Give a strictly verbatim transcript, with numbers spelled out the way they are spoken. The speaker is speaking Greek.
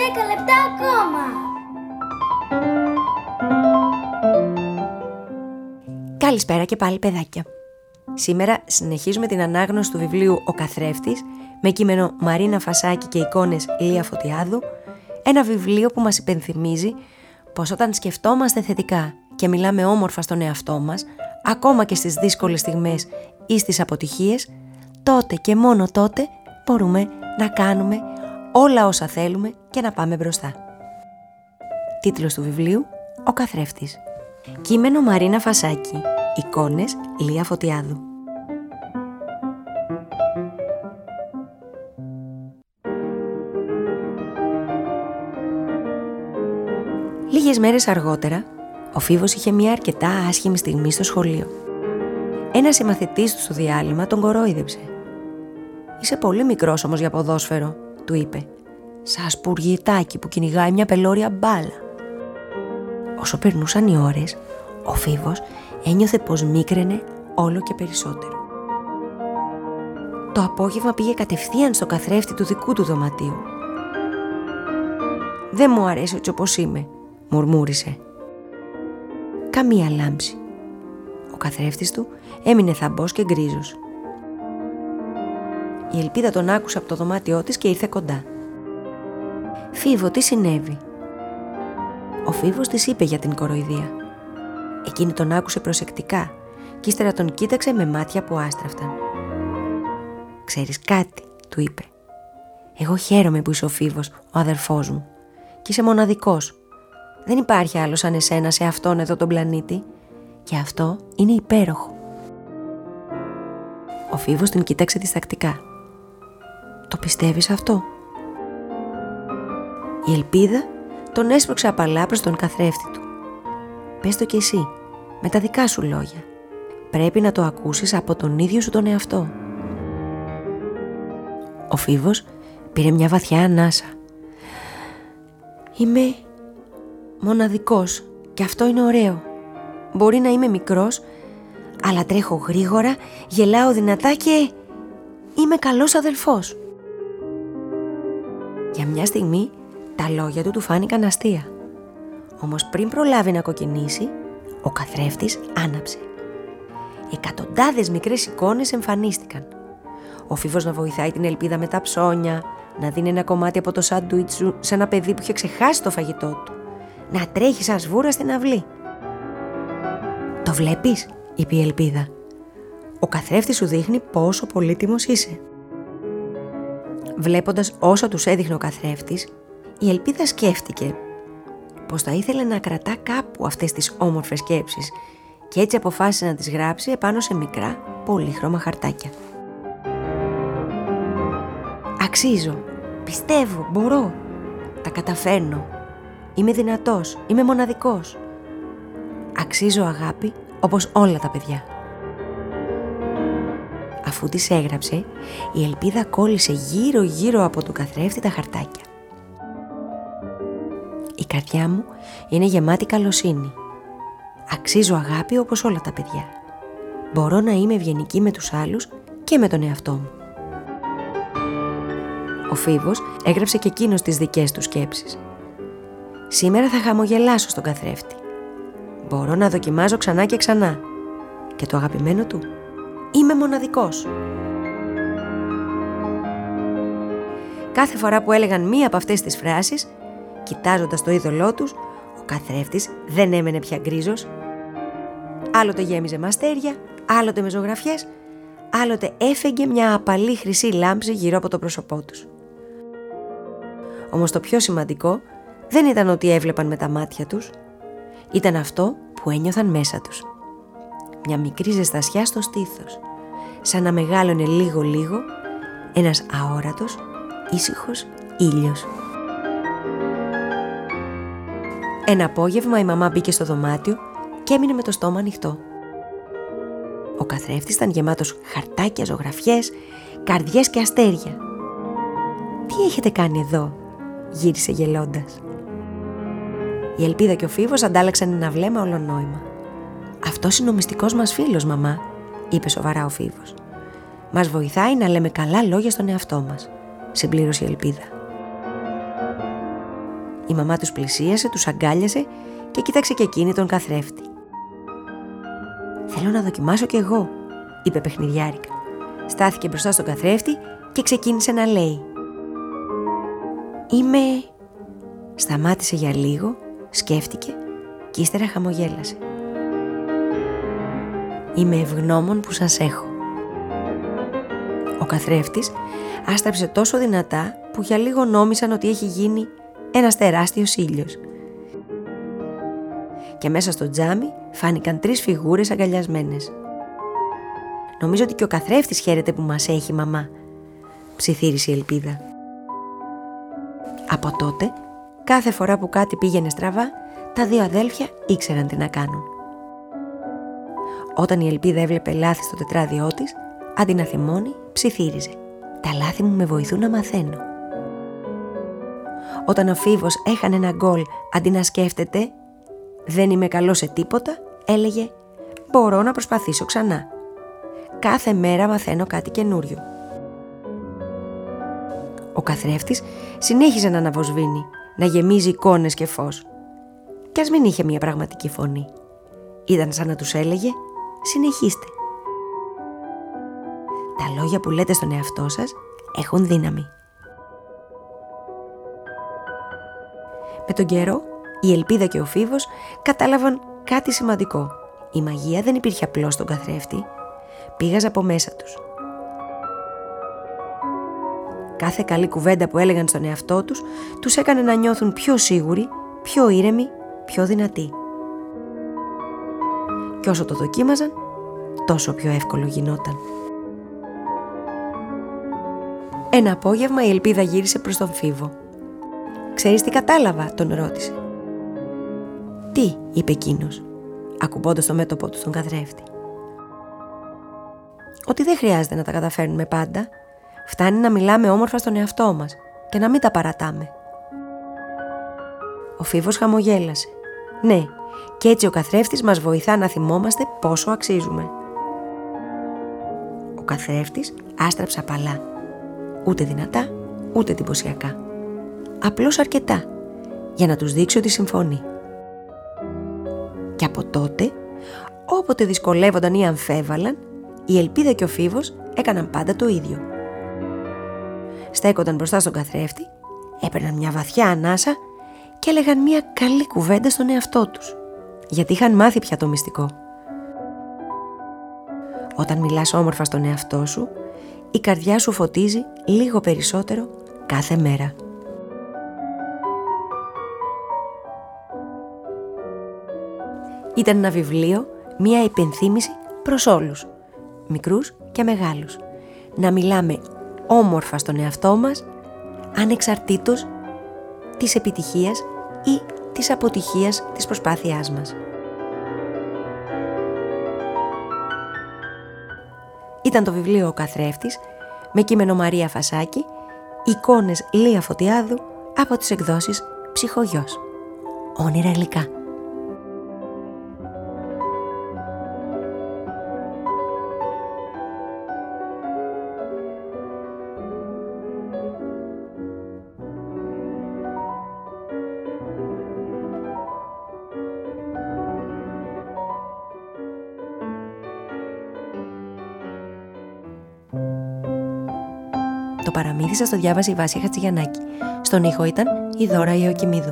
δέκα λεπτά ακόμα. Καλησπέρα και πάλι, παιδάκια. Σήμερα συνεχίζουμε την ανάγνωση του βιβλίου «Ο Καθρέφτης» με κείμενο Μαρίνα Φασάκη και εικόνες Λία Φωτιάδου. Ένα βιβλίο που μας υπενθυμίζει πως όταν σκεφτόμαστε θετικά και μιλάμε όμορφα στον εαυτό μας, ακόμα και στις δύσκολες στιγμές ή στις αποτυχίες, τότε και μόνο τότε μπορούμε να κάνουμε όλα όσα θέλουμε και να πάμε μπροστά. Τίτλος του βιβλίου «Ο Καθρέφτης». Κείμενο Μαρίνα Φασάκη. Εικόνες Λία Φωτιάδου. Λίγες μέρες αργότερα, ο Φίβος είχε μια αρκετά άσχημη στιγμή στο σχολείο. Ένας συμμαθητής του στο διάλειμμα τον κορόιδεψε. «Είσαι πολύ μικρός όμως για ποδόσφαιρο», του είπε, «σαν σπουργητάκι που κυνηγάει μια πελώρια μπάλα». Όσο περνούσαν οι ώρες, ο Φίβος ένιωθε πως μίκραινε όλο και περισσότερο. Το απόγευμα πήγε κατευθείαν στο καθρέφτη του δικού του δωματίου. «Δεν μου αρέσει έτσι όπως είμαι», μουρμούρισε. Καμία λάμψη. Ο καθρέφτης του έμεινε θαμπός και γκρίζος. Η Ελπίδα τον άκουσε από το δωμάτιό της και ήρθε κοντά. «Φίβο, τι συνέβη?» Ο Φίβος της είπε για την κοροϊδία. Εκείνη τον άκουσε προσεκτικά και ύστερα τον κοίταξε με μάτια που άστραφταν. «Ξέρεις κάτι», του είπε, «εγώ χαίρομαι που είσαι ο Φίβος, ο αδερφός μου, και είσαι μοναδικός. Δεν υπάρχει άλλος σαν εσένα σε αυτόν εδώ τον πλανήτη και αυτό είναι υπέροχο». Ο Φίβος την κοίταξε διστακτικά. «Το πιστεύεις αυτό?» Η Ελπίδα τον έσπρωξε απαλά προς τον καθρέφτη του. «Πες το κι εσύ, με τα δικά σου λόγια. Πρέπει να το ακούσεις από τον ίδιο σου τον εαυτό». Ο Φίβος πήρε μια βαθιά ανάσα. «Είμαι μοναδικός και αυτό είναι ωραίο. Μπορεί να είμαι μικρός, αλλά τρέχω γρήγορα, γελάω δυνατά και είμαι καλός αδελφός». Για μια στιγμή τα λόγια του του φάνηκαν αστεία. Όμως πριν προλάβει να κοκκινήσει, ο καθρέφτης άναψε. Εκατοντάδες μικρές εικόνες εμφανίστηκαν. Ο Φίβος να βοηθάει την Ελπίδα με τα ψώνια, να δίνει ένα κομμάτι από το σάντουιτς του σε ένα παιδί που είχε ξεχάσει το φαγητό του, να τρέχει σαν σβούρα στην αυλή. «Το βλέπεις?» είπε η Ελπίδα. «Ο καθρέφτης σου δείχνει πόσο πολύτιμος είσαι». Βλέποντας όσα τους έδειχνε ο καθρέφτης, η Ελπίδα σκέφτηκε πως θα ήθελε να κρατά κάπου αυτές τις όμορφες σκέψεις και έτσι αποφάσισε να τις γράψει επάνω σε μικρά, πολύχρωμα χαρτάκια. «Αξίζω, πιστεύω, μπορώ, τα καταφέρνω, είμαι δυνατός, είμαι μοναδικός. Αξίζω αγάπη όπως όλα τα παιδιά». Αφού τις έγραψε, η Ελπίδα κόλλησε γύρω γύρω από τον καθρέφτη τα χαρτάκια. «Η καρδιά μου είναι γεμάτη καλοσύνη. Αξίζω αγάπη όπως όλα τα παιδιά. Μπορώ να είμαι ευγενική με τους άλλους και με τον εαυτό μου». Ο Φίβος έγραψε και εκείνος τις δικές του σκέψεις. «Σήμερα θα χαμογελάσω στον καθρέφτη. Μπορώ να δοκιμάζω ξανά και ξανά. Και το αγαπημένο του, είμαι μοναδικός». Κάθε φορά που έλεγαν μία από αυτές τις φράσεις, κοιτάζοντας το είδωλό τους, ο καθρέφτης δεν έμενε πια γκρίζος. Άλλοτε γέμιζε με αστέρια, άλλοτε με ζωγραφιές, άλλοτε έφεγγε μια απαλή χρυσή λάμψη γύρω από το πρόσωπό τους. Όμως το πιο σημαντικό δεν ήταν ότι έβλεπαν με τα μάτια τους, ήταν αυτό που ένιωθαν μέσα τους. Μια μικρή ζεστασιά στο στήθος, σαν να μεγάλωνε λίγο-λίγο ένας αόρατος, ήσυχος ήλιος. Ένα απόγευμα η μαμά μπήκε στο δωμάτιο και έμεινε με το στόμα ανοιχτό. Ο καθρέφτης ήταν γεμάτος χαρτάκια, ζωγραφιές, καρδιές και αστέρια. «Τι έχετε κάνει εδώ?» γύρισε γελώντας. Η Ελπίδα και ο Φίβος αντάλλαξαν ένα βλέμμα ολονόημα. «Αυτός είναι ο μυστικός μας φίλος, μαμά», είπε σοβαρά ο Φίβος. «Μας βοηθάει να λέμε καλά λόγια στον εαυτό μας», συμπλήρωσε η Ελπίδα. Η μαμά τους πλησίασε, τους αγκάλιασε και κοίταξε και εκείνη τον καθρέφτη. «Θέλω να δοκιμάσω κι εγώ», είπε παιχνιδιάρικα. Στάθηκε μπροστά στον καθρέφτη και ξεκίνησε να λέει. «Είμαι...» Σταμάτησε για λίγο, σκέφτηκε και ύστερα χαμογέλασε. «Είμαι ευγνώμων που σας έχω». Ο καθρέφτης άστραψε τόσο δυνατά που για λίγο νόμισαν ότι έχει γίνει ένας τεράστιος ήλιος. Και μέσα στο τζάμι φάνηκαν τρεις φιγούρες αγκαλιασμένες. «Νομίζω ότι και ο καθρέφτης χαίρεται που μας έχει, μαμά», ψιθύρισε η Ελπίδα. Από τότε, κάθε φορά που κάτι πήγαινε στραβά, τα δύο αδέλφια ήξεραν τι να κάνουν. Όταν η Ελπίδα έβλεπε λάθη στο τετράδιό της, αντί να θυμώνει, ψιθύριζε. «Τα λάθη μου με βοηθούν να μαθαίνω». Όταν ο Φίβος έχανε ένα γκολ, αντί να σκέφτεται «δεν είμαι καλός σε τίποτα», έλεγε «μπορώ να προσπαθήσω ξανά. Κάθε μέρα μαθαίνω κάτι καινούριο». Ο καθρέφτης συνέχιζε να αναβοσβήνει, να γεμίζει εικόνες και φως. Κι ας μην είχε μια πραγματική φωνή. Ήταν σαν να τους έλεγε «συνεχίστε». Τα λόγια που λέτε στον εαυτό σας έχουν δύναμη. Με τον καιρό, η Ελπίδα και ο Φίβος κατάλαβαν κάτι σημαντικό. Η μαγεία δεν υπήρχε απλώς στον καθρέφτη, πήγαζε από μέσα τους. Κάθε καλή κουβέντα που έλεγαν στον εαυτό τους, τους έκανε να νιώθουν πιο σίγουροι, πιο ήρεμοι, πιο δυνατοί. Και όσο το δοκίμαζαν, τόσο πιο εύκολο γινόταν. Ένα απόγευμα η Ελπίδα γύρισε προς τον Φίβο. «Ξέρεις τι κατάλαβα?» τον ρώτησε. «Τι?» είπε εκείνος, ακουμπώντας το μέτωπό του στον καθρέφτη. «Ότι δεν χρειάζεται να τα καταφέρνουμε πάντα. Φτάνει να μιλάμε όμορφα στον εαυτό μας και να μην τα παρατάμε». Ο Φίβος χαμογέλασε. «Ναι, και έτσι ο καθρέφτης μας βοηθά να θυμόμαστε πόσο αξίζουμε». Ο καθρέφτης άστραψε απαλά. Ούτε δυνατά, ούτε εντυπωσιακά. Απλώς αρκετά, για να τους δείξει ότι συμφωνεί. Και από τότε, όποτε δυσκολεύονταν ή αμφέβαλαν, η Ελπίδα και ο Φίβος έκαναν πάντα το ίδιο. Στέκονταν μπροστά στον καθρέφτη, έπαιρναν μια βαθιά ανάσα και έλεγαν μια καλή κουβέντα στον εαυτό τους, γιατί είχαν μάθει πια το μυστικό. Όταν μιλάς όμορφα στον εαυτό σου, η καρδιά σου φωτίζει λίγο περισσότερο κάθε μέρα. Ήταν ένα βιβλίο, μια υπενθύμηση προς όλους, μικρούς και μεγάλους, να μιλάμε όμορφα στον εαυτό μας, ανεξαρτήτως της επιτυχίας ή της αποτυχίας της προσπάθειάς μας. Ήταν το βιβλίο «Ο καθρέφτης» με κείμενο Μαρία Φασάκη, εικόνες Λία Φωτιάδου από τις εκδόσεις Ψυχογιός. Όνειρα υλικά. Το παραμύθι σας το διάβασε η Βάσια Χατζηγιαννάκη. Στον ήχο ήταν η Δώρα Ιωακημίδου.